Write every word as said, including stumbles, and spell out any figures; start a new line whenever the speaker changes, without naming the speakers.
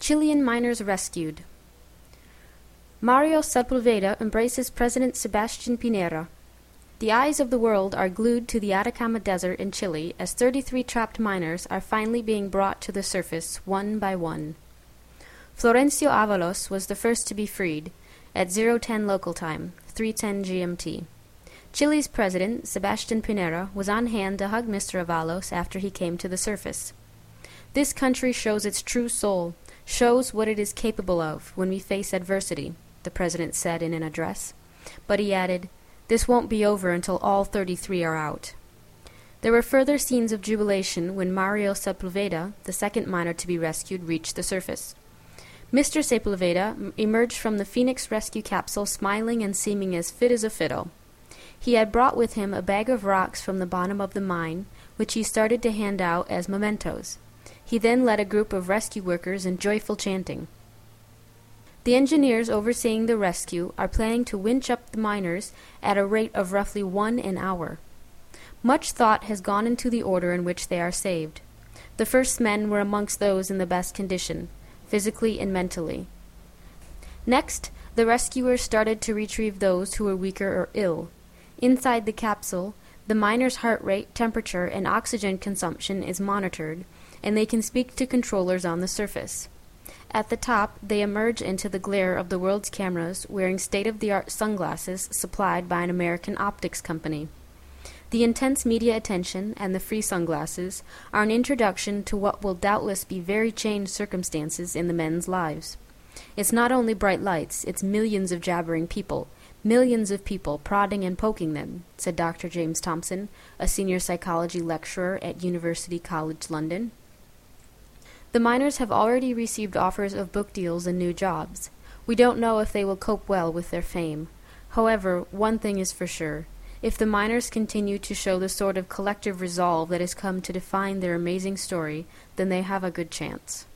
Chilean miners rescued. Mario Sepulveda embraces President Sebastián Pinera. The eyes of the world are glued to the Atacama Desert in Chile as thirty-three trapped miners are finally being brought to the surface one by one. Florencio Avalos was the first to be freed at zero ten local time, three ten G M T. Chile's president, Sebastián Pinera, was on hand to hug Mister Avalos after he came to the surface. This country shows its true soul, shows what it is capable of when we face adversity, the president said in an address. But he added, "This won't be over until all thirty-three are out." There were further scenes of jubilation when Mario Sepulveda, the second miner to be rescued, reached the surface. Mister Sepulveda emerged from the Phoenix rescue capsule smiling and seeming as fit as a fiddle. He had brought with him a bag of rocks from the bottom of the mine, which he started to hand out as mementos. He then led a group of rescue workers in joyful chanting. The engineers overseeing the rescue are planning to winch up the miners at a rate of roughly one an hour. Much thought has gone into the order in which they are saved. The first men were amongst those in the best condition, physically and mentally. Next, the rescuers started to retrieve those who were weaker or ill. Inside the capsule, the miner's heart rate, temperature, and oxygen consumption is monitored, and they can speak to controllers on the surface. At the top, they emerge into the glare of the world's cameras wearing state-of-the-art sunglasses supplied by an American optics company. The intense media attention and the free sunglasses are an introduction to what will doubtless be very changed circumstances in the men's lives. It's not only bright lights, it's millions of jabbering people, millions of people prodding and poking them, said Doctor James Thompson, a senior psychology lecturer at University College London. The miners have already received offers of book deals and new jobs. We don't know if they will cope well with their fame. However, one thing is for sure. If the miners continue to show the sort of collective resolve that has come to define their amazing story, then they have a good chance.